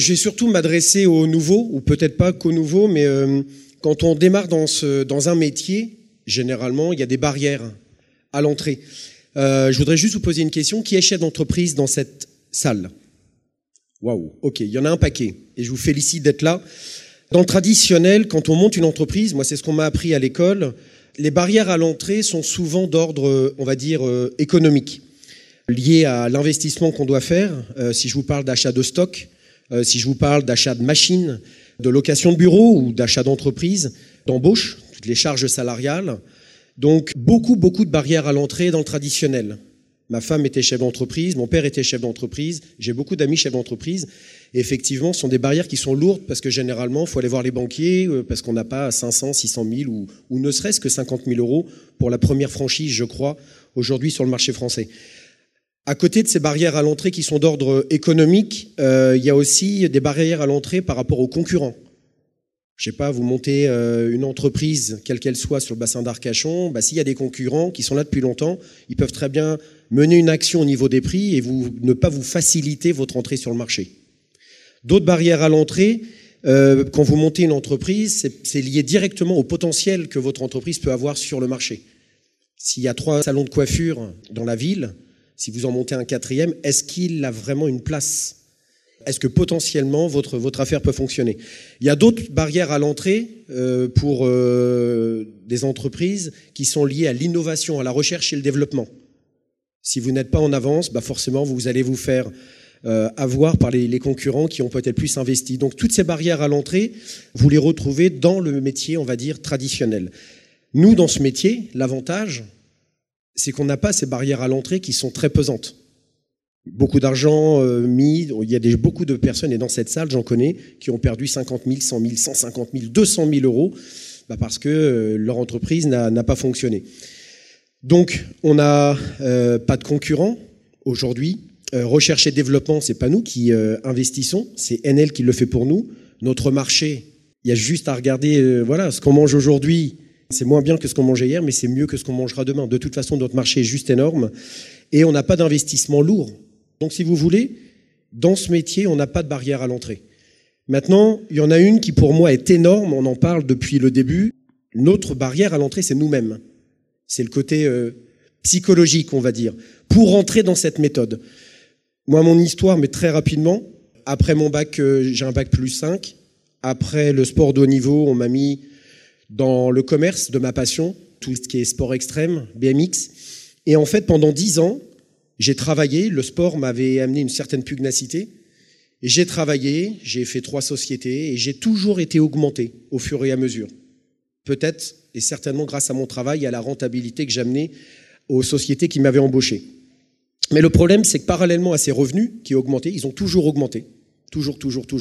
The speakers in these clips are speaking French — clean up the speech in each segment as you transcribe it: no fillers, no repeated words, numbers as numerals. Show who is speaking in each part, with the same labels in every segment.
Speaker 1: je vais surtout m'adresser aux nouveaux, ou peut-être pas qu'aux nouveaux, mais quand on démarre dans un métier, généralement, il y a des barrières à l'entrée. Je voudrais juste vous poser une question. Qui est chef d'entreprise dans cette salle? Waouh, ok, il y en a un paquet, et je vous félicite d'être là. Dans le traditionnel, quand on monte une entreprise, moi c'est ce qu'on m'a appris à l'école, les barrières à l'entrée sont souvent d'ordre, on va dire, économique, liées à l'investissement qu'on doit faire. Si je vous parle d'achat de stock, si je vous parle d'achat de machines, de location de bureau ou d'achat d'entreprise, d'embauche, toutes les charges salariales. Donc beaucoup de barrières à l'entrée dans le traditionnel. Ma femme était chef d'entreprise, mon père était chef d'entreprise, j'ai beaucoup d'amis chefs d'entreprise. Et effectivement, ce sont des barrières qui sont lourdes parce que généralement, il faut aller voir les banquiers parce qu'on n'a pas 500, 600 000 ou ne serait-ce que 50 000 euros pour la première franchise, je crois, aujourd'hui sur le marché français. À côté de ces barrières à l'entrée qui sont d'ordre économique, il y a aussi des barrières à l'entrée par rapport aux concurrents. Je sais pas, vous montez une entreprise, quelle qu'elle soit, sur le bassin d'Arcachon, s'il y a des concurrents qui sont là depuis longtemps, ils peuvent très bien mener une action au niveau des prix et ne pas vous faciliter votre entrée sur le marché. D'autres barrières à l'entrée, quand vous montez une entreprise, c'est lié directement au potentiel que votre entreprise peut avoir sur le marché. S'il y a 3 salons de coiffure dans la ville, si vous en montez un 4e, est-ce qu'il a vraiment une place ? Est-ce que potentiellement votre affaire peut fonctionner? Il y a d'autres barrières à l'entrée pour des entreprises qui sont liées à l'innovation, à la recherche et le développement. Si vous n'êtes pas en avance, forcément vous allez vous faire avoir par les concurrents qui ont peut-être plus investi. Donc toutes ces barrières à l'entrée, vous les retrouvez dans le métier, on va dire, traditionnel. Nous, dans ce métier, l'avantage, c'est qu'on n'a pas ces barrières à l'entrée qui sont très pesantes. Beaucoup d'argent mis, il y a beaucoup de personnes, et dans cette salle, j'en connais, qui ont perdu 50 000, 100 000, 150 000, 200 000 euros parce que leur entreprise n'a pas fonctionné. Donc, on n'a pas de concurrents aujourd'hui. Recherche et développement, c'est pas nous qui investissons, c'est Enel qui le fait pour nous. Notre marché, il y a juste à regarder ce qu'on mange aujourd'hui. C'est moins bien que ce qu'on mangeait hier, mais c'est mieux que ce qu'on mangera demain. De toute façon, notre marché est juste énorme et on n'a pas d'investissement lourd. Donc, si vous voulez, dans ce métier, on n'a pas de barrière à l'entrée. Maintenant, il y en a une qui, pour moi, est énorme. On en parle depuis le début. Notre barrière à l'entrée, c'est nous-mêmes. C'est le côté psychologique, on va dire, pour entrer dans cette méthode. Moi, mon histoire, mais très rapidement, après mon bac, j'ai un bac plus 5. Après le sport de haut niveau, on m'a mis dans le commerce de ma passion, tout ce qui est sport extrême, BMX. Et en fait, pendant 10 ans, j'ai travaillé. Le sport m'avait amené une certaine pugnacité. Et j'ai travaillé, j'ai fait 3 sociétés et j'ai toujours été augmenté au fur et à mesure. Peut-être et certainement grâce à mon travail et à la rentabilité que j'amenais aux sociétés qui m'avaient embauché. Mais le problème, c'est que parallèlement à ces revenus qui ont augmenté, ils ont toujours augmenté. Toujours.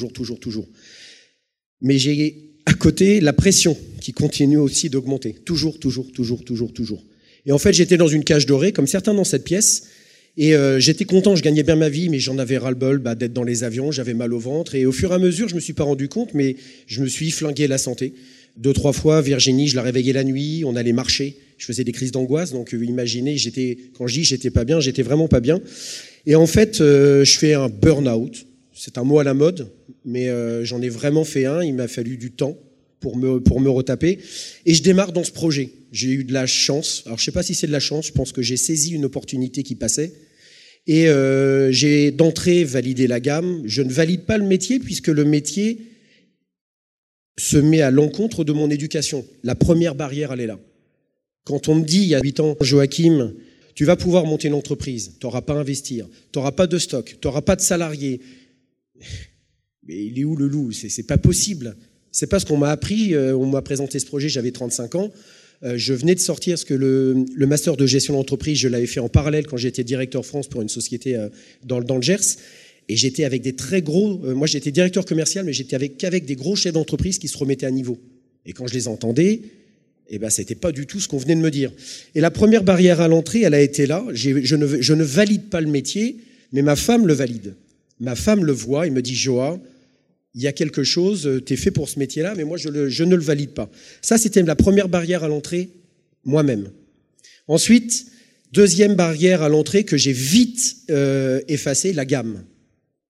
Speaker 1: Mais j'ai à côté la pression qui continue aussi d'augmenter. Toujours. Et en fait, j'étais dans une cage dorée, comme certains dans cette pièce, et j'étais content, je gagnais bien ma vie, mais j'en avais ras-le-bol d'être dans les avions, j'avais mal au ventre, et au fur et à mesure, je me suis pas rendu compte, mais je me suis flingué la santé. 2-3 fois, Virginie, je la réveillais la nuit, on allait marcher, je faisais des crises d'angoisse, donc imaginez, quand je dis j'étais pas bien, j'étais vraiment pas bien. Et en fait, je fais un burn-out, c'est un mot à la mode, mais j'en ai vraiment fait un, il m'a fallu du temps pour me retaper, et je démarre dans ce projet. J'ai eu de la chance, alors je sais pas si c'est de la chance, je pense que j'ai saisi une opportunité qui passait, et j'ai d'entrée validé la gamme. Je ne valide pas le métier, puisque le métier se met à l'encontre de mon éducation. La première barrière, elle est là. Quand on me dit, il y a 8 ans, Joachim, tu vas pouvoir monter une entreprise, tu n'auras pas à investir, tu n'auras pas de stock, tu n'auras pas de salariés. Mais il est où le loup? C'est pas possible. C'est pas ce qu'on m'a appris. On m'a présenté ce projet, j'avais 35 ans. Je venais de sortir, parce que le master de gestion d'entreprise, je l'avais fait en parallèle quand j'étais directeur France pour une société dans le Gers. Et j'étais avec des très gros... moi, j'étais directeur commercial, mais j'étais qu'avec des gros chefs d'entreprise qui se remettaient à niveau. Et quand je les entendais, c'était pas du tout ce qu'on venait de me dire. Et la première barrière à l'entrée, elle a été là. Je ne valide pas le métier, mais ma femme le valide. Ma femme le voit et me dit, Joa, il y a quelque chose, t'es fait pour ce métier-là, mais moi, je ne le valide pas. Ça, c'était la première barrière à l'entrée, moi-même. Ensuite, deuxième barrière à l'entrée que j'ai vite effacée, la gamme.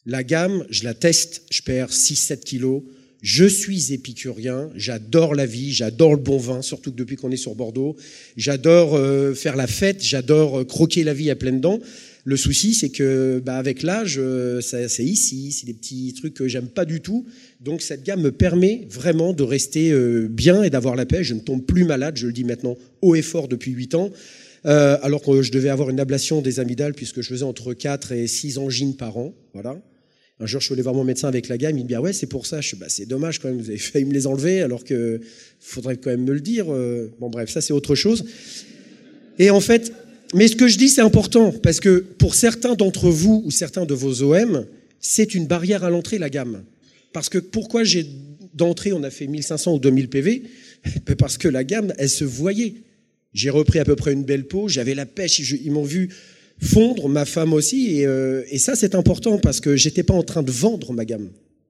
Speaker 1: La gamme, je la teste, je perds 6-7 kilos. Je suis épicurien, j'adore la vie, j'adore le bon vin, surtout que depuis qu'on est sur Bordeaux. J'adore faire la fête, j'adore croquer la vie à pleines dents. Le souci, c'est que avec l'âge, c'est ici, c'est des petits trucs que j'aime pas du tout. Donc cette gamme me permet vraiment de rester bien et d'avoir la paix. Je ne tombe plus malade, je le dis maintenant haut et fort depuis 8 ans. Alors que je devais avoir une ablation des amygdales puisque je faisais entre 4 et 6 angines par an. Voilà. Un jour, je suis allé voir mon médecin avec la gamme, il me dit « Ah ouais, c'est pour ça ». Je suis c'est dommage quand même, vous avez failli me les enlever alors que faudrait quand même me le dire. Bon bref, ça c'est autre chose. Et en fait, mais ce que je dis, c'est important parce que pour certains d'entre vous ou certains de vos OM, c'est une barrière à l'entrée, la gamme. Parce que pourquoi d'entrée, on a fait 1500 ou 2000 PV? Parce que la gamme, elle se voyait. J'ai repris à peu près une belle peau, j'avais la pêche, ils m'ont vu fondre, ma femme aussi, et ça c'est important parce que j'étais pas en train de vendre ma gamme.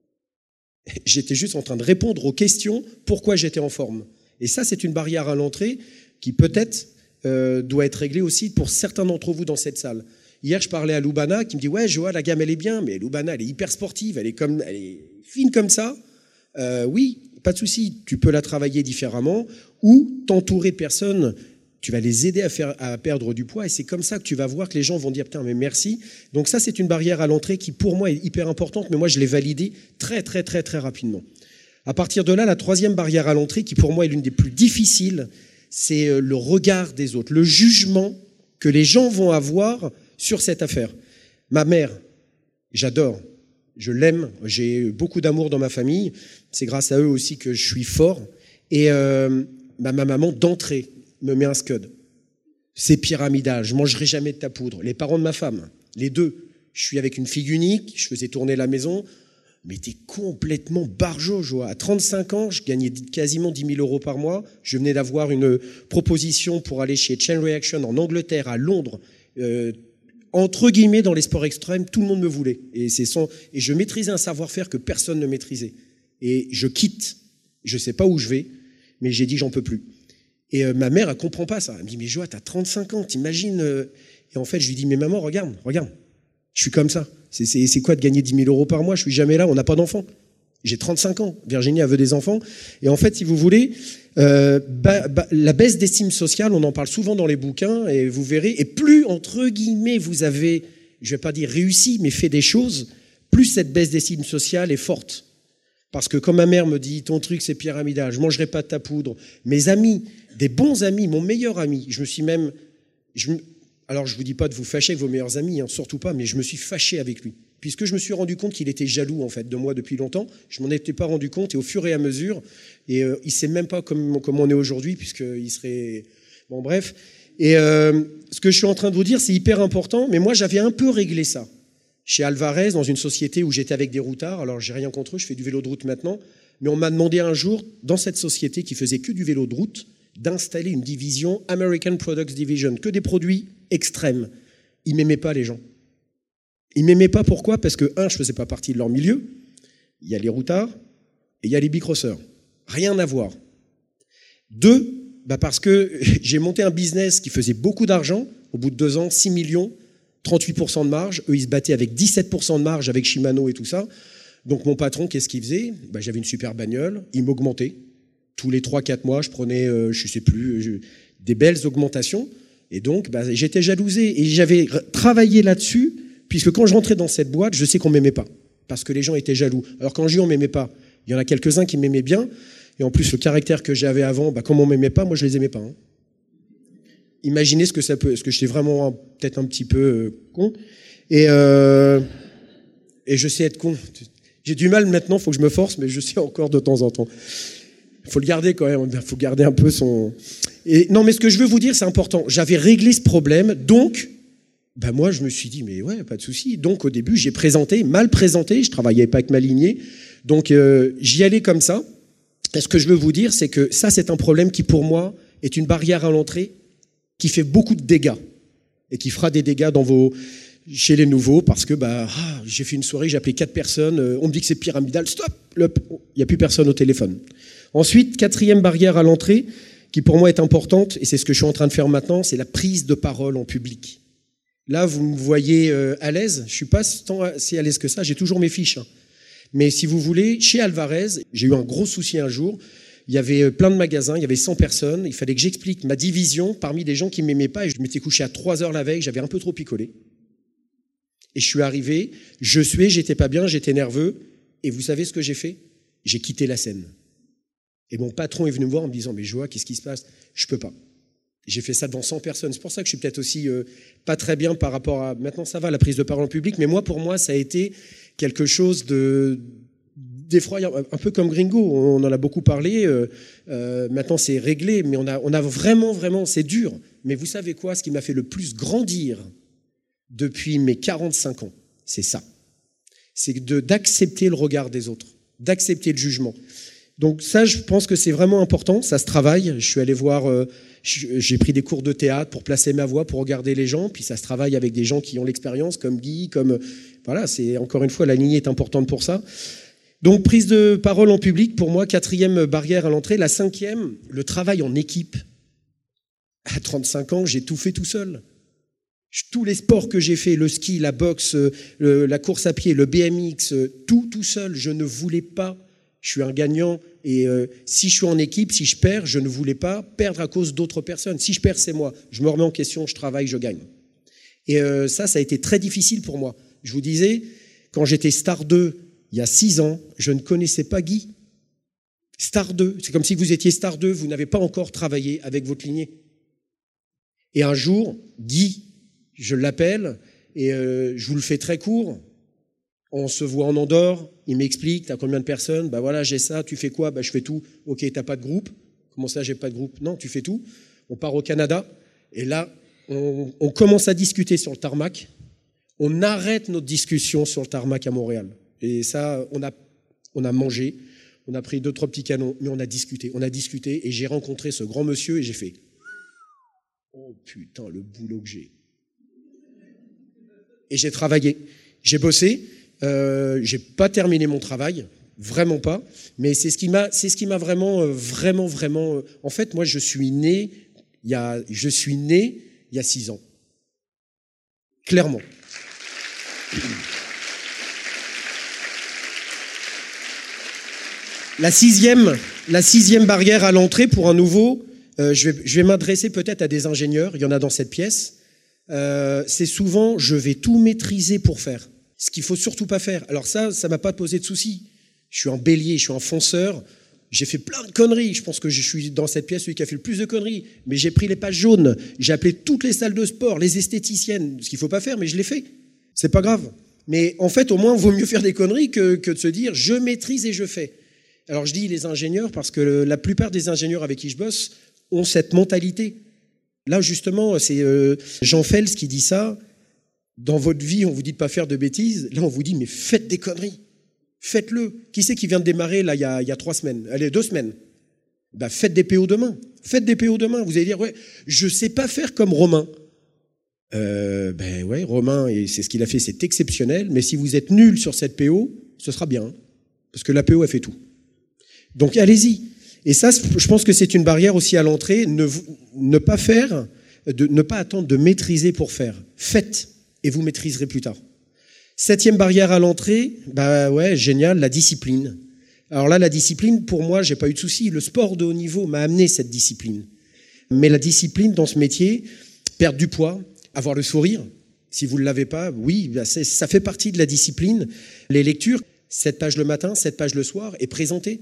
Speaker 1: J'étais juste en train de répondre aux questions pourquoi j'étais en forme. Et ça c'est une barrière à l'entrée qui peut-être doit être réglée aussi pour certains d'entre vous dans cette salle. Hier je parlais à Loubana qui me dit « Ouais Joa, la gamme elle est bien, mais Loubana elle est hyper sportive, elle est fine comme ça. » Oui, pas de souci, tu peux la travailler différemment ou t'entourer de personnes. Tu vas les aider à perdre du poids et c'est comme ça que tu vas voir que les gens vont dire « Putain, mais merci ». Donc ça, c'est une barrière à l'entrée qui, pour moi, est hyper importante, mais moi, je l'ai validée très, très, très, très rapidement. À partir de là, la troisième barrière à l'entrée, qui pour moi est l'une des plus difficiles, c'est le regard des autres, le jugement que les gens vont avoir sur cette affaire. Ma mère, j'adore, je l'aime, j'ai beaucoup d'amour dans ma famille, c'est grâce à eux aussi que je suis fort. Et ma maman, d'entrée, me met un scud. C'est pyramidal, je mangerai jamais de ta poudre. Les parents de ma femme, les deux. Je suis avec une fille unique, je faisais tourner la maison, mais t'es complètement barjot, Joa. À 35 ans, je gagnais quasiment 10 000 euros par mois. Je venais d'avoir une proposition pour aller chez Chain Reaction en Angleterre, à Londres, entre guillemets, dans les sports extrêmes, tout le monde me voulait. Et je maîtrisais un savoir-faire que personne ne maîtrisait. Et je quitte, je sais pas où je vais, mais j'ai dit j'en peux plus. Et ma mère, elle comprend pas ça. Elle me dit, mais Joa, t'as 35 ans, t'imagines Et en fait, je lui dis, mais maman, regarde, je suis comme ça. C'est quoi de gagner 10 000 euros par mois? Je suis jamais là, on n'a pas d'enfants. J'ai 35 ans, Virginie, elle veut des enfants. Et en fait, si vous voulez, la baisse d'estime sociale, on en parle souvent dans les bouquins, et vous verrez, et plus, entre guillemets, vous avez, je vais pas dire réussi, mais fait des choses, plus cette baisse d'estime sociale est forte. Parce que quand ma mère me dit, ton truc c'est pyramidal, je mangerai pas de ta poudre, mes amis, des bons amis, mon meilleur ami, alors je vous dis pas de vous fâcher avec vos meilleurs amis, hein, surtout pas, mais je me suis fâché avec lui. Puisque je me suis rendu compte qu'il était jaloux en fait de moi depuis longtemps, je m'en étais pas rendu compte et au fur et à mesure, et il sait même pas comment on est aujourd'hui, puisqu'il serait... Bon bref, et ce que je suis en train de vous dire c'est hyper important, mais moi j'avais un peu réglé ça. Chez Alvarez, dans une société où j'étais avec des routards, alors j'ai rien contre eux, je fais du vélo de route maintenant, mais on m'a demandé un jour, dans cette société qui faisait que du vélo de route, d'installer une division American Products Division, que des produits extrêmes. Ils m'aimaient pas, les gens. Ils m'aimaient pas, pourquoi? Parce que, je faisais pas partie de leur milieu, il y a les routards et il y a les bicrosseurs. Rien à voir. 2, parce que j'ai monté un business qui faisait beaucoup d'argent, au bout de 2 ans, 6 millions, 38% de marge, eux ils se battaient avec 17% de marge avec Shimano et tout ça. Donc mon patron, qu'est-ce qu'il faisait? J'avais une super bagnole, il m'augmentait. Tous les 3-4 mois, je prenais, je sais plus, des belles augmentations. Et donc, j'étais jalousé. Et j'avais travaillé là-dessus, puisque quand je rentrais dans cette boîte, je sais qu'on m'aimait pas. Parce que les gens étaient jaloux. Alors quand je dis on m'aimait pas, il y en a quelques-uns qui m'aimaient bien. Et en plus, le caractère que j'avais avant, comme on m'aimait pas, moi je les aimais pas. Hein. Imaginez ce que ça peut, parce que j'étais vraiment peut-être un petit peu con. Et je sais être con. J'ai du mal maintenant, faut que je me force, mais je sais encore de temps en temps. Il faut le garder quand même, il faut garder un peu son... Et non, mais ce que je veux vous dire, c'est important. J'avais réglé ce problème, donc, moi, je me suis dit, mais ouais, pas de souci. Donc, au début, j'ai mal présenté, je travaillais pas avec ma lignée, donc j'y allais comme ça. Et ce que je veux vous dire, c'est que ça, c'est un problème qui, pour moi, est une barrière à l'entrée qui fait beaucoup de dégâts et qui fera des dégâts chez les nouveaux, parce que j'ai fait une soirée, j'ai appelé 4 personnes, on me dit que c'est pyramidal, stop, il n'y a plus personne au téléphone. Ensuite, 4e barrière à l'entrée, qui pour moi est importante, et c'est ce que je suis en train de faire maintenant, c'est la prise de parole en public. Là, vous me voyez à l'aise. Je suis pas si à l'aise que ça. J'ai toujours mes fiches. Hein. Mais si vous voulez, chez Alvarez, j'ai eu un gros souci un jour. Il y avait plein de magasins, il y avait 100 personnes. Il fallait que j'explique ma division parmi des gens qui ne m'aimaient pas. Et je m'étais couché à 3 heures la veille, j'avais un peu trop picolé. Et je suis arrivé, j'étais pas bien, j'étais nerveux. Et vous savez ce que j'ai fait? J'ai quitté la scène. Et mon patron est venu me voir en me disant « Mais Joa, qu'est-ce qui se passe ?» Je peux pas. J'ai fait ça devant 100 personnes. C'est pour ça que je suis peut-être aussi pas très bien par rapport à... Maintenant, ça va, la prise de parole en public. Mais pour moi, ça a été quelque chose d'effroyant. Un peu comme Gringo, on en a beaucoup parlé. Maintenant, c'est réglé. Mais on a vraiment, c'est dur. Mais vous savez quoi? Ce qui m'a fait le plus grandir depuis mes 45 ans, c'est ça. C'est d'accepter le regard des autres, d'accepter le jugement. Donc ça, je pense que c'est vraiment important. Ça se travaille. Je suis allé voir... J'ai pris des cours de théâtre pour placer ma voix, pour regarder les gens, puis ça se travaille avec des gens qui ont l'expérience, comme Guy, voilà, c'est encore une fois, la lignée est importante pour ça. Donc, prise de parole en public, pour moi, 4e barrière à l'entrée. La 5e, le travail en équipe. À 35 ans, j'ai tout fait tout seul. Tous les sports que j'ai fait, le ski, la boxe, la course à pied, le BMX, tout seul, je ne voulais pas. Je suis un gagnant et si je suis en équipe, si je perds, je ne voulais pas perdre à cause d'autres personnes. Si je perds, c'est moi. Je me remets en question, je travaille, je gagne. Et ça a été très difficile pour moi. Je vous disais, quand j'étais Star 2, il y a 6 ans, je ne connaissais pas Guy. Star 2, c'est comme si vous étiez Star 2, vous n'avez pas encore travaillé avec votre lignée. Et un jour, Guy, je l'appelle et je vous le fais très court. On se voit en Andorre, il m'explique, t'as combien de personnes? Bah voilà, j'ai ça, tu fais quoi? Bah je fais tout. Ok, t'as pas de groupe? Comment ça, j'ai pas de groupe? Non, tu fais tout. On part au Canada, et là, on commence à discuter sur le tarmac. On arrête notre discussion sur le tarmac à Montréal. Et ça, on a mangé, on a pris 2-3 petits canons, mais on a discuté, et j'ai rencontré ce grand monsieur, et j'ai fait « Oh putain, le boulot que j'ai !» Et j'ai travaillé, j'ai bossé. J'ai pas terminé mon travail, vraiment pas, mais c'est ce qui m'a vraiment. En fait, moi, je suis né il y a 6 ans, clairement. La sixième barrière à l'entrée pour un nouveau. Je vais m'adresser peut-être à des ingénieurs. Il y en a dans cette pièce. C'est souvent, je vais tout maîtriser pour faire. Ce qu'il faut surtout pas faire. Alors ça m'a pas posé de soucis. Je suis un bélier, je suis un fonceur. J'ai fait plein de conneries. Je pense que je suis dans cette pièce celui qui a fait le plus de conneries. Mais j'ai pris les pages jaunes. J'ai appelé toutes les salles de sport, les esthéticiennes. Ce qu'il faut pas faire, mais je l'ai fait. C'est pas grave. Mais en fait, au moins, il vaut mieux faire des conneries que de se dire je maîtrise et je fais. Alors je dis les ingénieurs parce que la plupart des ingénieurs avec qui je bosse ont cette mentalité. Là, justement, c'est Jean Fels qui dit ça. Dans votre vie, on vous dit de pas faire de bêtises. Là, on vous dit, mais faites des conneries. Faites-le. Qui c'est qui vient de démarrer, là, il y a 3 semaines? Allez, 2 semaines. Ben, faites des PO demain. Faites des PO demain. Vous allez dire, ouais, je sais pas faire comme Romain. Ben ouais, Romain, et c'est ce qu'il a fait, c'est exceptionnel. Mais si vous êtes nul sur cette PO, ce sera bien. Parce que la PO, elle fait tout. Donc, allez-y. Et ça, je pense que c'est une barrière aussi à l'entrée. Ne pas faire, ne pas attendre de maîtriser pour faire. Faites. Et vous maîtriserez plus tard. 7e barrière à l'entrée, bah ouais, génial, la discipline. Alors là, la discipline, pour moi, j'ai pas eu de souci. Le sport de haut niveau m'a amené cette discipline. Mais la discipline dans ce métier, perdre du poids, avoir le sourire, si vous ne l'avez pas, oui, bah ça fait partie de la discipline. Les lectures, 7 pages le matin, 7 pages le soir, et présenter,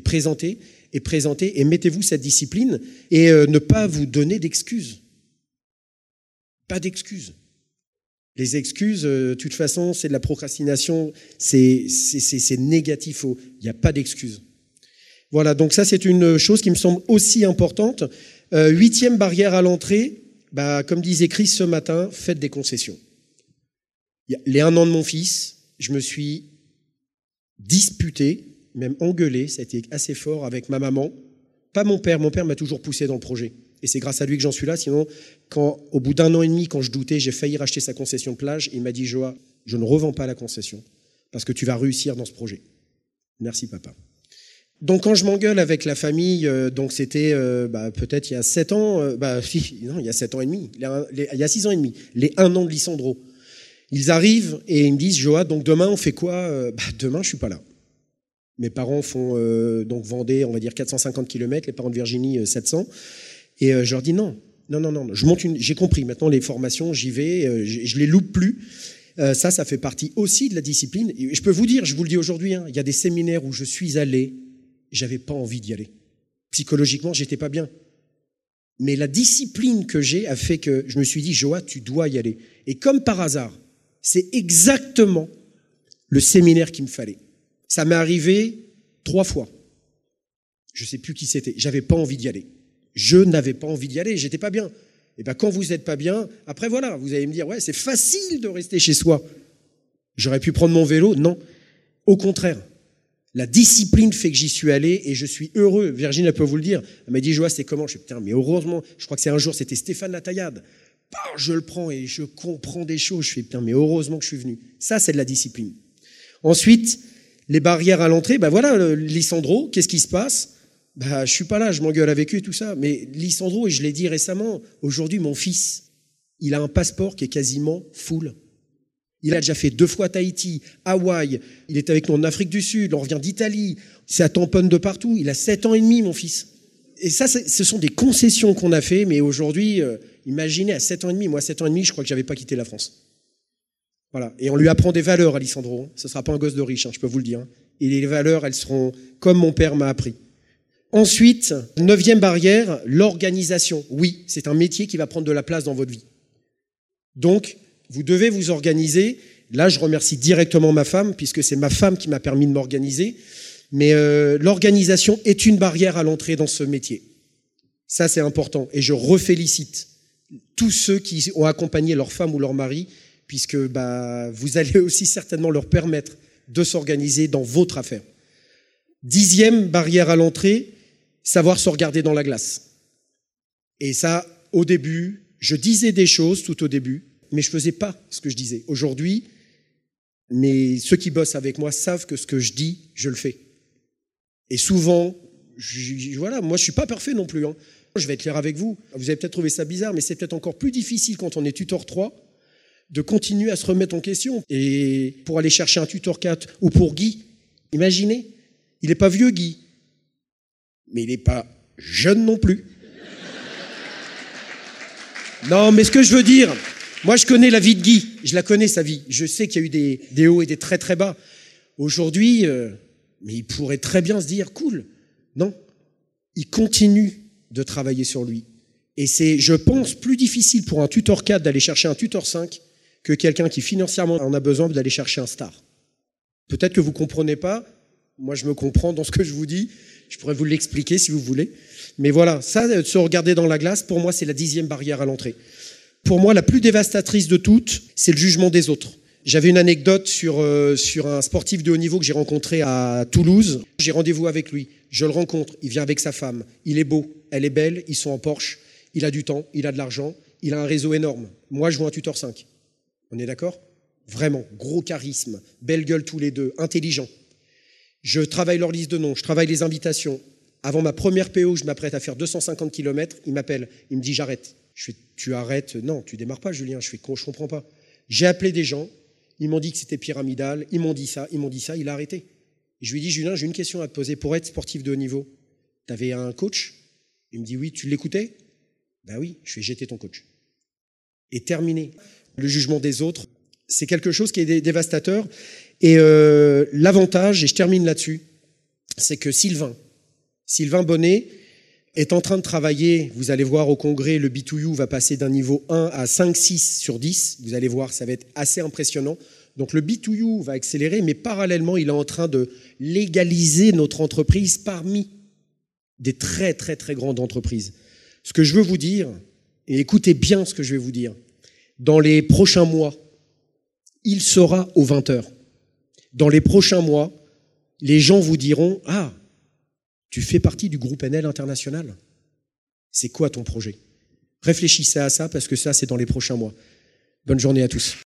Speaker 1: et mettez-vous cette discipline, et ne pas vous donner d'excuses. Pas d'excuses. Les excuses, de toute façon, c'est de la procrastination, c'est négatif. Il n'y a pas d'excuses. Voilà, donc ça, c'est une chose qui me semble aussi importante. 8e barrière à l'entrée, bah, comme disait Chris ce matin, faites des concessions. Les 1 an de mon fils, je me suis disputé, même engueulé, ça a été assez fort avec ma maman. Pas mon père m'a toujours poussé dans le projet. Et c'est grâce à lui que j'en suis là. Sinon, au bout d'1 an et demi, quand je doutais, j'ai failli racheter sa concession de plage. Il m'a dit, Joa, je ne revends pas la concession parce que tu vas réussir dans ce projet. Merci, papa. Donc quand je m'engueule avec la famille, donc c'était peut-être il y a 7 ans, il y a 7 ans et demi, il y a 6 ans et demi, les 1 an de Lissandro. Ils arrivent et ils me disent, Joa, donc demain on fait quoi? Demain je suis pas là. Mes parents font donc Vendée, on va dire 450 km, les parents de Virginie 700. Et je leur dis non. J'ai compris. Maintenant les formations, j'y vais, je les loupe plus. Ça fait partie aussi de la discipline. Et je peux vous dire, je vous le dis aujourd'hui, il y a des séminaires où je suis allé, j'avais pas envie d'y aller. Psychologiquement, j'étais pas bien. Mais la discipline que j'ai a fait que je me suis dit, Joa, tu dois y aller. Et comme par hasard, c'est exactement le séminaire qu'il me fallait. Ça m'est arrivé 3 fois. Je sais plus qui c'était. J'avais pas envie d'y aller. Je n'avais pas envie d'y aller. J'étais pas bien. Et quand vous n'êtes pas bien, après voilà, vous allez me dire, ouais, c'est facile de rester chez soi. J'aurais pu prendre mon vélo. Non. Au contraire. La discipline fait que j'y suis allé et je suis heureux. Virginie, elle peut vous le dire. Elle m'a dit, Joa, c'est comment? Je suis putain, mais heureusement, je crois que c'est un jour, c'était Stéphane Lataillade. Je le prends et je comprends des choses. Je fais putain, mais heureusement que je suis venu. Ça, c'est de la discipline. Ensuite, les barrières à l'entrée, Lissandro, qu'est-ce qui se passe? Je suis pas là, je m'engueule avec eux et tout ça. Mais Lissandro, et je l'ai dit récemment, aujourd'hui, mon fils, il a un passeport qui est quasiment full. Il a déjà fait 2 fois Tahiti, Hawaï, il est avec nous en Afrique du Sud, on revient d'Italie, ça tamponne de partout. Il a 7 ans et demi, mon fils. Et ça, ce sont des concessions qu'on a fait, mais aujourd'hui, imaginez à 7 ans et demi, moi, 7 ans et demi, je crois que j'avais pas quitté la France. Voilà. Et on lui apprend des valeurs à Lissandro. Ce ne sera pas un gosse de riche, je peux vous le dire. Et les valeurs, elles seront comme mon père m'a appris. Ensuite, 9e barrière, l'organisation. Oui, c'est un métier qui va prendre de la place dans votre vie. Donc, vous devez vous organiser. Là, je remercie directement ma femme, puisque c'est ma femme qui m'a permis de m'organiser. Mais l'organisation est une barrière à l'entrée dans ce métier. Ça, c'est important. Et je refélicite tous ceux qui ont accompagné leur femme ou leur mari, puisque vous allez aussi certainement leur permettre de s'organiser dans votre affaire. 10e barrière à l'entrée, savoir se regarder dans la glace. Et ça, au début, je disais des choses tout au début, mais je faisais pas ce que je disais. Aujourd'hui, mais ceux qui bossent avec moi savent que ce que je dis, je le fais. Et souvent, moi je suis pas parfait non plus. Je vais être clair avec vous. Vous avez peut-être trouvé ça bizarre, mais c'est peut-être encore plus difficile quand on est tuteur 3 de continuer à se remettre en question. Et pour aller chercher un tuteur 4 ou pour Guy, imaginez, il n'est pas vieux Guy, mais il n'est pas jeune non plus. Non, mais ce que je veux dire, moi je connais la vie de Guy, je la connais sa vie. Je sais qu'il y a eu des hauts et des très très bas. Aujourd'hui, mais il pourrait très bien se dire, cool. Non, il continue de travailler sur lui. Et c'est, je pense, plus difficile pour un tuteur 4 d'aller chercher un tuteur 5 que quelqu'un qui financièrement en a besoin d'aller chercher un star. Peut-être que vous ne comprenez pas. Moi, je me comprends dans ce que je vous dis. Je pourrais vous l'expliquer si vous voulez. Mais voilà, ça, se regarder dans la glace, pour moi, c'est la 10e barrière à l'entrée. Pour moi, la plus dévastatrice de toutes, c'est le jugement des autres. J'avais une anecdote sur un sportif de haut niveau que j'ai rencontré à Toulouse. J'ai rendez-vous avec lui. Je le rencontre. Il vient avec sa femme. Il est beau. Elle est belle. Ils sont en Porsche. Il a du temps. Il a de l'argent. Il a un réseau énorme. Moi, je vois un tuteur 5. On est d'accord? Vraiment. Gros charisme. Belle gueule tous les deux. Intelligent. Je travaille leur liste de noms. Je travaille les invitations. Avant ma première PO, je m'apprête à faire 250 km. Il m'appelle. Il me dit, j'arrête. Je fais, tu arrêtes? Non, tu démarres pas, Julien. Je comprends pas. J'ai appelé des gens. Ils m'ont dit que c'était pyramidal. Ils m'ont dit ça. Il a arrêté. Et je lui ai dit, Julien, j'ai une question à te poser. Pour être sportif de haut niveau, tu avais un coach? Il me dit, oui. Tu l'écoutais? Ben oui. Je fais, j'étais ton coach. Et terminé. Le jugement des autres, c'est quelque chose qui est dévastateur. Et l'avantage, et je termine là-dessus, c'est que Sylvain Bonnet est en train de travailler. Vous allez voir au congrès, le B2U va passer d'un niveau 1 à 5, 6 sur 10. Vous allez voir, ça va être assez impressionnant. Donc le B2U va accélérer, mais parallèlement, il est en train de légaliser notre entreprise parmi des très, très, très grandes entreprises. Ce que je veux vous dire, et écoutez bien ce que je vais vous dire, dans les prochains mois, il sera aux 20h. Dans les prochains mois, les gens vous diront « Ah, tu fais partie du groupe NL International. C'est quoi ton projet ?» Réfléchissez à ça parce que ça, c'est dans les prochains mois. Bonne journée à tous.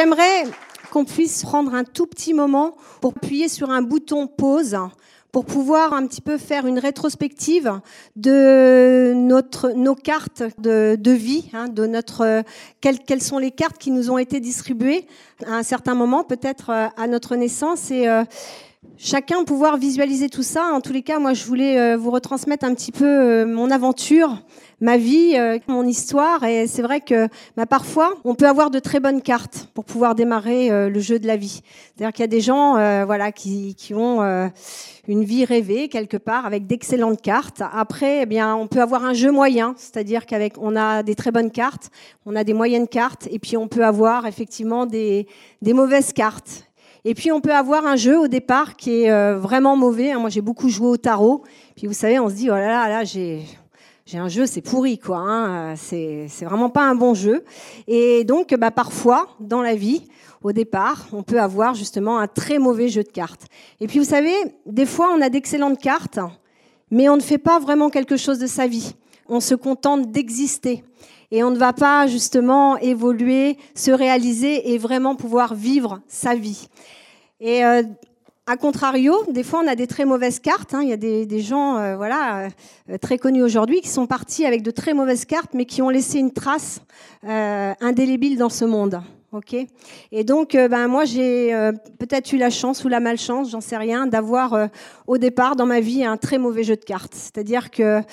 Speaker 2: j'aimerais qu'on puisse prendre un tout petit moment pour appuyer sur un bouton pause, pour pouvoir un petit peu faire une rétrospective de nos cartes de vie, de quelles sont les cartes qui nous ont été distribuées à un certain moment, peut-être à notre naissance, et chacun pouvoir visualiser tout ça. En tous les cas, moi, je voulais vous retransmettre un petit peu mon aventure, ma vie, mon histoire. Et c'est vrai que parfois, on peut avoir de très bonnes cartes pour pouvoir démarrer le jeu de la vie. C'est-à-dire qu'il y a des gens qui ont une vie rêvée quelque part avec d'excellentes cartes. Après, eh bien, on peut avoir un jeu moyen, c'est-à-dire on a des très bonnes cartes, on a des moyennes cartes, et puis on peut avoir effectivement des mauvaises cartes. Et puis on peut avoir un jeu au départ qui est vraiment mauvais. Moi, j'ai beaucoup joué au tarot. Puis vous savez, on se dit oh là, j'ai un jeu, c'est pourri quoi. C'est vraiment pas un bon jeu. Et donc, parfois dans la vie, au départ, on peut avoir justement un très mauvais jeu de cartes. Et puis vous savez, des fois, on a d'excellentes cartes, mais on ne fait pas vraiment quelque chose de sa vie. On se contente d'exister. Et on ne va pas justement évoluer, se réaliser et vraiment pouvoir vivre sa vie. Et à contrario, des fois on a des très mauvaises cartes. Il y a des gens très connus aujourd'hui qui sont partis avec de très mauvaises cartes, mais qui ont laissé une trace indélébile dans ce monde. Okay. Et donc, moi, j'ai peut-être eu la chance ou la malchance, j'en sais rien, d'avoir au départ dans ma vie un très mauvais jeu de cartes. C'est-à-dire que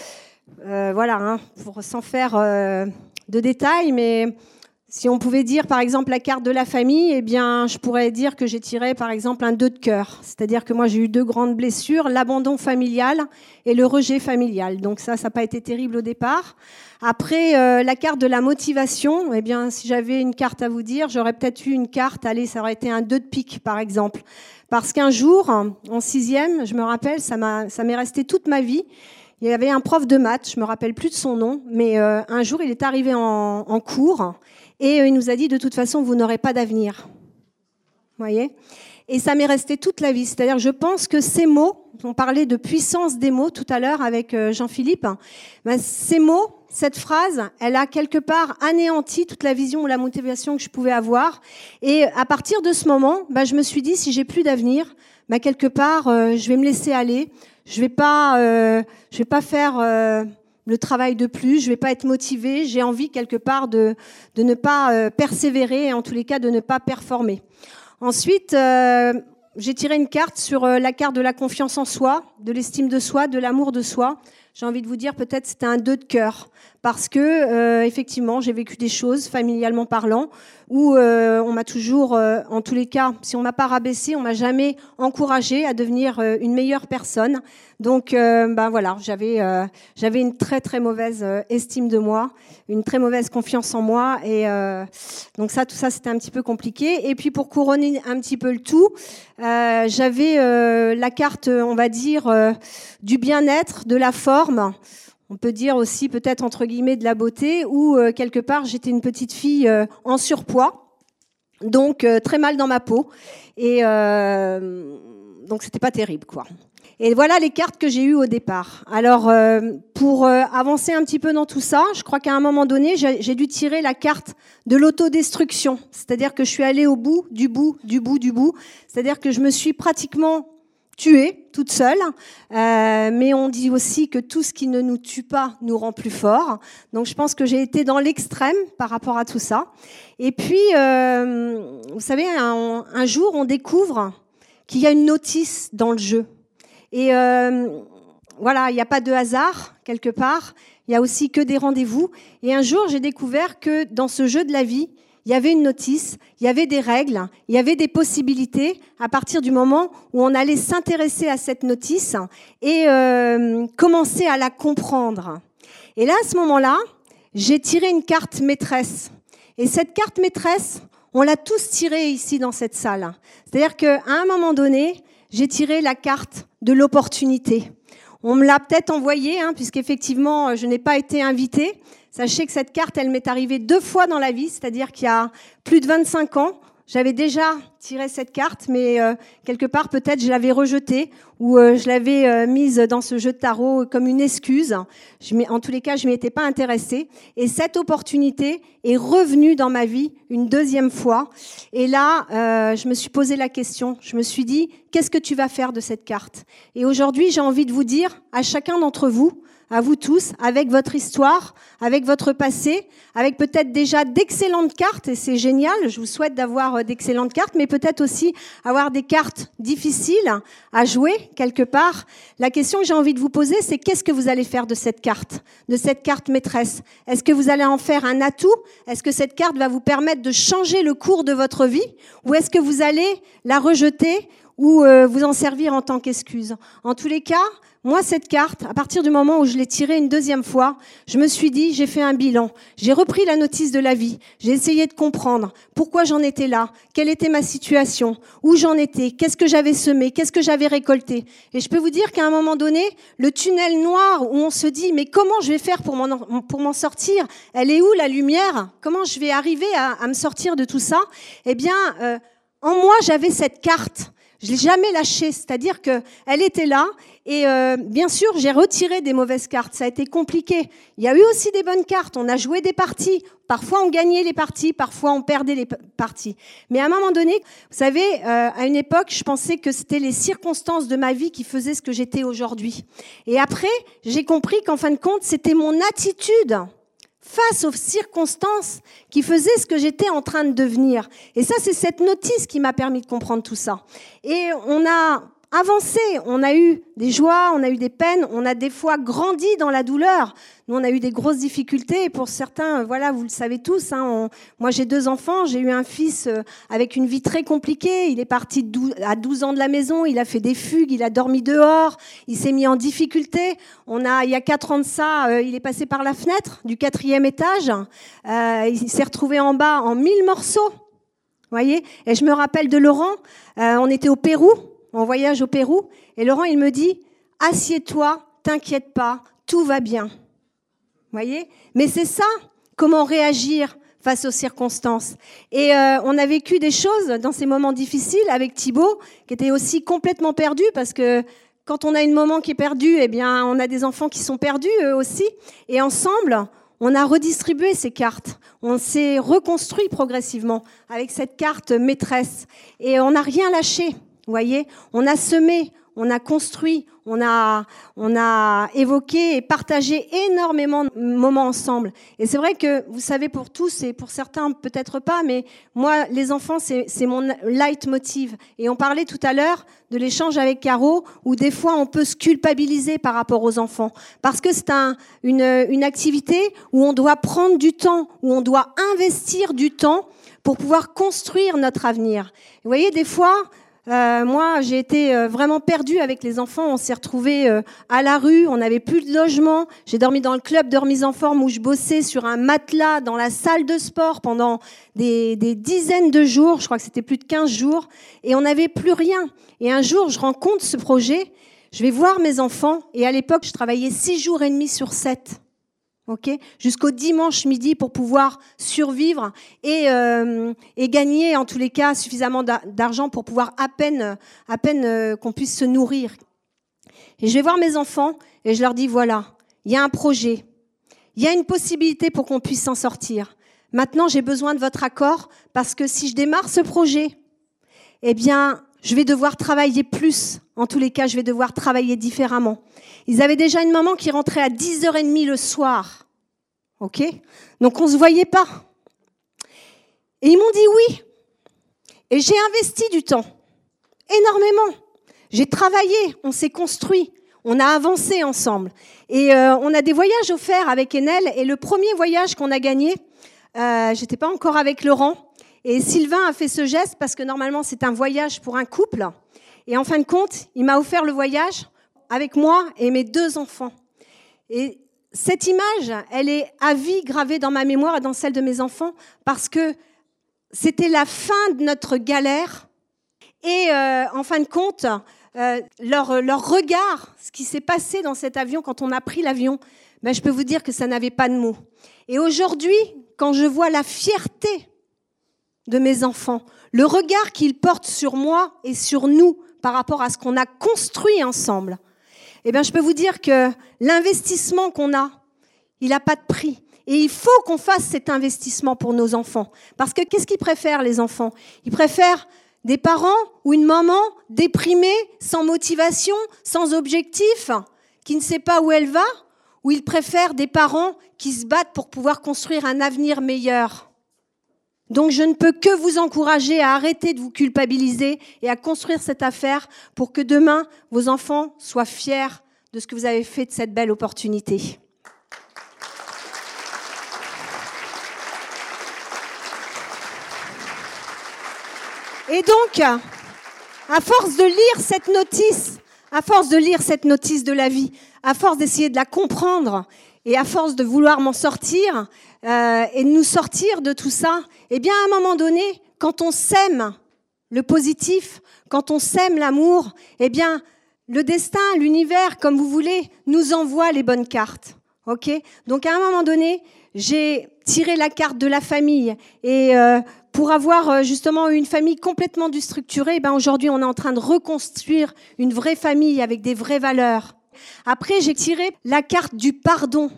Speaker 2: sans faire de détails, mais si on pouvait dire par exemple la carte de la famille, eh bien je pourrais dire que j'ai tiré par exemple un 2 de cœur. C'est-à-dire que moi j'ai eu 2 grandes blessures, l'abandon familial et le rejet familial. Donc ça n'a pas été terrible au départ. Après la carte de la motivation, eh bien si j'avais une carte à vous dire, j'aurais peut-être eu une carte, ça aurait été un 2 de pique par exemple. Parce qu'un jour, en 6e, je me rappelle, ça m'est resté toute ma vie. Il y avait un prof de maths, je me rappelle plus de son nom, mais un jour il est arrivé en cours et il nous a dit de toute façon vous n'aurez pas d'avenir. Vous voyez ? Et ça m'est resté toute la vie. C'est-à-dire je pense que ces mots, on parlait de puissance des mots tout à l'heure avec Jean-Philippe, ces mots, cette phrase, elle a quelque part anéanti toute la vision ou la motivation que je pouvais avoir. Et à partir de ce moment, je me suis dit si j'ai plus d'avenir, quelque part je vais me laisser aller. Je vais pas faire le travail de plus. Je vais pas être motivée. J'ai envie quelque part de ne pas persévérer, en tous les cas de ne pas performer. Ensuite, j'ai tiré une carte sur la carte de la confiance en soi, de l'estime de soi, de l'amour de soi. J'ai envie de vous dire peut-être c'était un 2 de cœur parce que effectivement j'ai vécu des choses familialement parlant où on m'a toujours, en tous les cas, si on m'a pas rabaissé, on m'a jamais encouragée à devenir une meilleure personne. Donc j'avais une très très mauvaise estime de moi, une très mauvaise confiance en moi et donc tout ça c'était un petit peu compliqué. Et puis pour couronner un petit peu le tout, j'avais la carte, on va dire, du bien-être, de la forme. On peut dire aussi peut-être entre guillemets de la beauté où quelque part j'étais une petite fille en surpoids, donc très mal dans ma peau et donc c'était pas terrible quoi. Et voilà les cartes que j'ai eues au départ. Alors pour avancer un petit peu dans tout ça, je crois qu'à un moment donné j'ai dû tirer la carte de l'autodestruction, c'est-à-dire que je suis allée au bout du bout, c'est-à-dire que je me suis pratiquement tuée toute seule, mais on dit aussi que tout ce qui ne nous tue pas nous rend plus forts. Donc je pense que j'ai été dans l'extrême par rapport à tout ça. Et puis, vous savez, un jour, on découvre qu'il y a une notice dans le jeu. Et il n'y a pas de hasard quelque part. Il y a aussi que des rendez-vous. Et un jour, j'ai découvert que dans ce jeu de la vie, il y avait une notice, il y avait des règles, il y avait des possibilités à partir du moment où on allait s'intéresser à cette notice et commencer à la comprendre. Et là, à ce moment-là, j'ai tiré une carte maîtresse. Et cette carte maîtresse, on l'a tous tirée ici dans cette salle. C'est-à-dire qu'à un moment donné, j'ai tiré la carte de l'opportunité. On me l'a peut-être envoyée, puisqu'effectivement, je n'ai pas été invitée. Sachez que cette carte, elle m'est arrivée 2 fois dans la vie, c'est-à-dire qu'il y a plus de 25 ans, j'avais déjà tiré cette carte, mais quelque part, peut-être, je l'avais rejetée ou je l'avais mise dans ce jeu de tarot comme une excuse. En tous les cas, je m'y étais pas intéressée. Et cette opportunité est revenue dans ma vie une deuxième fois. Et là, je me suis posé la question. Je me suis dit, qu'est-ce que tu vas faire de cette carte? Et aujourd'hui, j'ai envie de vous dire, à chacun d'entre vous, à vous tous, avec votre histoire, avec votre passé, avec peut-être déjà d'excellentes cartes, et c'est génial, je vous souhaite d'avoir d'excellentes cartes, mais peut-être aussi avoir des cartes difficiles à jouer quelque part. La question que j'ai envie de vous poser, c'est qu'est-ce que vous allez faire de cette carte maîtresse? Est-ce que vous allez en faire un atout? Est-ce que cette carte va vous permettre de changer le cours de votre vie? Ou est-ce que vous allez la rejeter ou vous en servir en tant qu'excuse? En tous les cas, moi, cette carte, à partir du moment où je l'ai tirée une deuxième fois, je me suis dit, j'ai fait un bilan. J'ai repris la notice de la vie. J'ai essayé de comprendre pourquoi j'en étais là, quelle était ma situation, où j'en étais, qu'est-ce que j'avais semé, qu'est-ce que j'avais récolté. Et je peux vous dire qu'à un moment donné, le tunnel noir où on se dit, mais comment je vais faire pour m'en sortir? Elle est où la lumière? Comment je vais arriver à me sortir de tout ça? Eh bien, en moi, j'avais cette carte. Je l'ai jamais lâchée, c'est-à-dire que elle était là et bien sûr j'ai retiré des mauvaises cartes, ça a été compliqué. Il y a eu aussi des bonnes cartes, on a joué des parties, parfois on gagnait les parties, parfois on perdait les parties. Mais à un moment donné, vous savez, à une époque, je pensais que c'était les circonstances de ma vie qui faisaient ce que j'étais aujourd'hui. Et après, j'ai compris qu'en fin de compte, c'était mon attitude face aux circonstances qui faisaient ce que j'étais en train de devenir. Et ça, c'est cette notice qui m'a permis de comprendre tout ça. Et on a avancé, on a eu des joies, on a eu des peines, on a des fois grandi dans la douleur. Nous, on a eu des grosses difficultés et pour certains, voilà, vous le savez tous, hein, moi j'ai 2 enfants, j'ai eu un fils avec une vie très compliquée, il est parti à 12 ans de la maison, il a fait des fugues, il a dormi dehors, il s'est mis en difficulté. Il y a 4 ans de ça, il est passé par la fenêtre du 4e étage, il s'est retrouvé en bas en 1000 morceaux, voyez. Et je me rappelle de Laurent, on était au Pérou, en voyage au Pérou, et Laurent, il me dit, assieds-toi, t'inquiète pas, tout va bien. Voyez? Mais c'est ça, comment réagir face aux circonstances. Et on a vécu des choses dans ces moments difficiles avec Thibaut, qui était aussi complètement perdu, parce que quand on a une maman qui est perdue, eh bien, on a des enfants qui sont perdus eux aussi. Et ensemble, on a redistribué ces cartes. On s'est reconstruit progressivement avec cette carte maîtresse. Et on n'a rien lâché. Vous voyez, on a semé, on a construit, on a évoqué et partagé énormément de moments ensemble. Et c'est vrai que, vous savez, pour tous et pour certains, peut-être pas, mais moi, les enfants, c'est mon leitmotiv. Et on parlait tout à l'heure de l'échange avec Caro, où des fois, on peut se culpabiliser par rapport aux enfants. Parce que c'est une activité où on doit prendre du temps, où on doit investir du temps pour pouvoir construire notre avenir. Vous voyez, des fois... moi, j'ai été vraiment perdue avec les enfants. On s'est retrouvés à la rue, on n'avait plus de logement. J'ai dormi dans le club de remise en forme où je bossais sur un matelas dans la salle de sport pendant des dizaines de jours. Je crois que c'était plus de 15 jours. Et on n'avait plus rien. Et un jour, je rencontre ce projet. Je vais voir mes enfants. Et à l'époque, je travaillais 6 jours et demi sur 7. Okay, jusqu'au dimanche midi pour pouvoir survivre et gagner en tous les cas suffisamment d'argent pour pouvoir à peine qu'on puisse se nourrir. Et je vais voir mes enfants et je leur dis voilà, il y a un projet, il y a une possibilité pour qu'on puisse s'en sortir. Maintenant, j'ai besoin de votre accord parce que si je démarre ce projet, eh bien, je vais devoir travailler plus. En tous les cas, je vais devoir travailler différemment. Ils avaient déjà une maman qui rentrait à 10h30 le soir. OK? Donc, on ne se voyait pas. Et ils m'ont dit oui. Et j'ai investi du temps. Énormément. J'ai travaillé. On s'est construit. On a avancé ensemble. Et on a des voyages offerts avec Enel. Et le premier voyage qu'on a gagné, j'étais pas encore avec Laurent. Et Sylvain a fait ce geste parce que normalement, c'est un voyage pour un couple. Et en fin de compte, il m'a offert le voyage avec moi et mes 2 enfants. Et cette image, elle est à vie gravée dans ma mémoire et dans celle de mes enfants parce que c'était la fin de notre galère. Et en fin de compte, leur regard, ce qui s'est passé dans cet avion quand on a pris l'avion, ben, je peux vous dire que ça n'avait pas de mots. Et aujourd'hui, quand je vois la fierté de mes enfants, le regard qu'ils portent sur moi et sur nous par rapport à ce qu'on a construit ensemble, eh bien, je peux vous dire que l'investissement qu'on a, il n'a pas de prix. Et il faut qu'on fasse cet investissement pour nos enfants. Parce que qu'est-ce qu'ils préfèrent, les enfants? Ils préfèrent des parents ou une maman déprimée, sans motivation, sans objectif, qui ne sait pas où elle va, ou ils préfèrent des parents qui se battent pour pouvoir construire un avenir meilleur. Donc je ne peux que vous encourager à arrêter de vous culpabiliser et à construire cette affaire pour que demain, vos enfants soient fiers de ce que vous avez fait de cette belle opportunité. Et donc, à force de lire cette notice de la vie, à force d'essayer de la comprendre et à force de vouloir m'en sortir et de nous sortir de tout ça, eh bien, à un moment donné, quand on sème le positif, quand on sème l'amour, eh bien, le destin, l'univers, comme vous voulez, nous envoie les bonnes cartes. Ok ? Donc, à un moment donné, j'ai tiré la carte de la famille et pour avoir justement une famille complètement déstructurée, ben aujourd'hui, on est en train de reconstruire une vraie famille avec des vraies valeurs. Après, j'ai tiré la carte du pardon.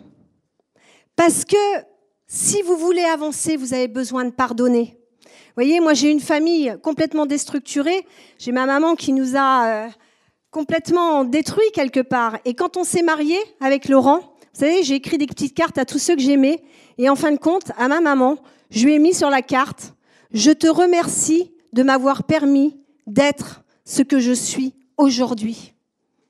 Speaker 2: Parce que si vous voulez avancer, vous avez besoin de pardonner. Vous voyez, moi, j'ai une famille complètement déstructurée. J'ai ma maman qui nous a complètement détruits quelque part. Et quand on s'est marié avec Laurent, vous savez, j'ai écrit des petites cartes à tous ceux que j'aimais. Et en fin de compte, à ma maman, je lui ai mis sur la carte « Je te remercie de m'avoir permis d'être ce que je suis aujourd'hui. » Voyez ?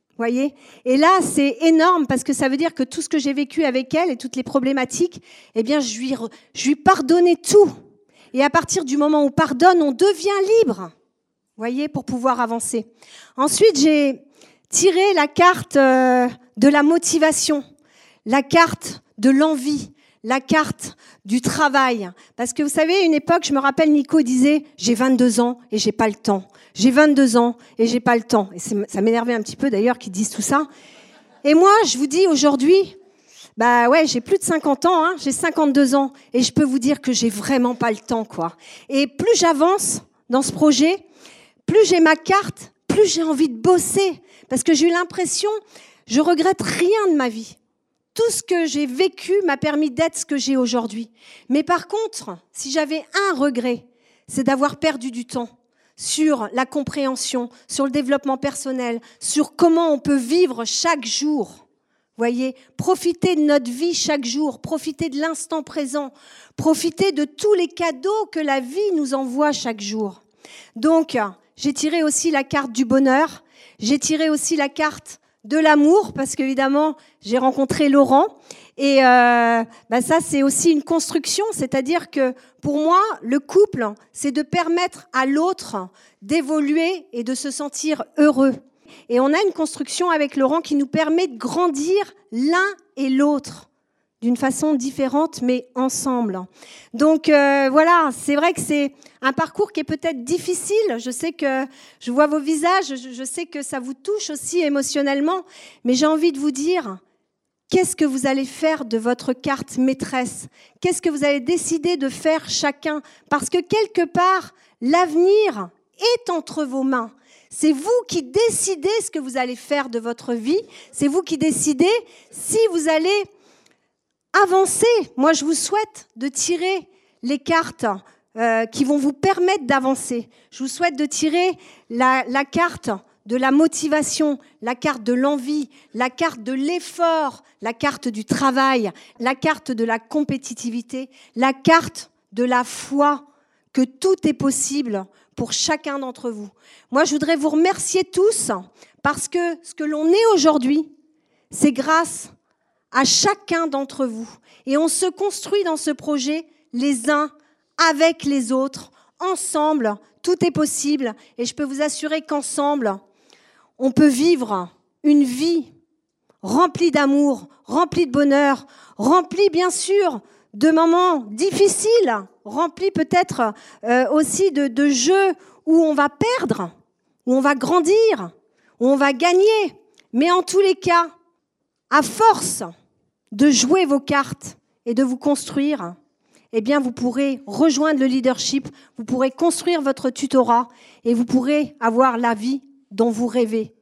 Speaker 2: Et là, c'est énorme parce que ça veut dire que tout ce que j'ai vécu avec elle et toutes les problématiques, eh bien, je lui pardonnais tout. Et à partir du moment où on pardonne, on devient libre. Voyez, pour pouvoir avancer. Ensuite, j'ai tiré la carte de la motivation, la carte de l'envie, la carte du travail. Parce que vous savez, une époque, je me rappelle, Nico disait « J'ai 22 ans et j'ai pas le temps. J'ai 22 ans et j'ai pas le temps. » Et ça m'énervait un petit peu d'ailleurs qu'ils disent tout ça. Et moi, je vous dis aujourd'hui, bah ouais, j'ai plus de 50 ans, hein, j'ai 52 ans et je peux vous dire que j'ai vraiment pas le temps, quoi. Et plus j'avance dans ce projet, plus j'ai ma carte, plus j'ai envie de bosser. Parce que j'ai eu l'impression, je regrette rien de ma vie. Tout ce que j'ai vécu m'a permis d'être ce que j'ai aujourd'hui. Mais par contre, si j'avais un regret, c'est d'avoir perdu du temps sur la compréhension, sur le développement personnel, sur comment on peut vivre chaque jour. Voyez, profiter de notre vie chaque jour, profiter de l'instant présent, profiter de tous les cadeaux que la vie nous envoie chaque jour. Donc, j'ai tiré aussi la carte du bonheur, j'ai tiré aussi la carte de l'amour, parce qu'évidemment, j'ai rencontré Laurent. Et ça, c'est aussi une construction, c'est-à-dire que pour moi, le couple, c'est de permettre à l'autre d'évoluer et de se sentir heureux. Et on a une construction avec Laurent qui nous permet de grandir l'un et l'autre d'une façon différente, mais ensemble. Donc voilà, c'est vrai que c'est un parcours qui est peut-être difficile. Je sais que je vois vos visages, je sais que ça vous touche aussi émotionnellement, mais j'ai envie de vous dire, qu'est-ce que vous allez faire de votre carte maîtresse? Qu'est-ce que vous avez décidé de faire chacun? Parce que quelque part, l'avenir est entre vos mains. C'est vous qui décidez ce que vous allez faire de votre vie. C'est vous qui décidez si vous allez avancer. Moi, je vous souhaite de tirer les cartes qui vont vous permettre d'avancer. Je vous souhaite de tirer la carte de la motivation, la carte de l'envie, la carte de l'effort, la carte du travail, la carte de la compétitivité, la carte de la foi, que tout est possible pour chacun d'entre vous. Moi, je voudrais vous remercier tous parce que ce que l'on est aujourd'hui, c'est grâce à chacun d'entre vous. Et on se construit dans ce projet les uns avec les autres, ensemble, tout est possible. Et je peux vous assurer qu'ensemble, on peut vivre une vie remplie d'amour, remplie de bonheur, remplie bien sûr de moments difficiles, remplie peut-être aussi de jeux où on va perdre, où on va grandir, où on va gagner. Mais en tous les cas, à force de jouer vos cartes et de vous construire, eh bien, vous pourrez rejoindre le leadership, vous pourrez construire votre tutorat et vous pourrez avoir la vie dont vous rêvez.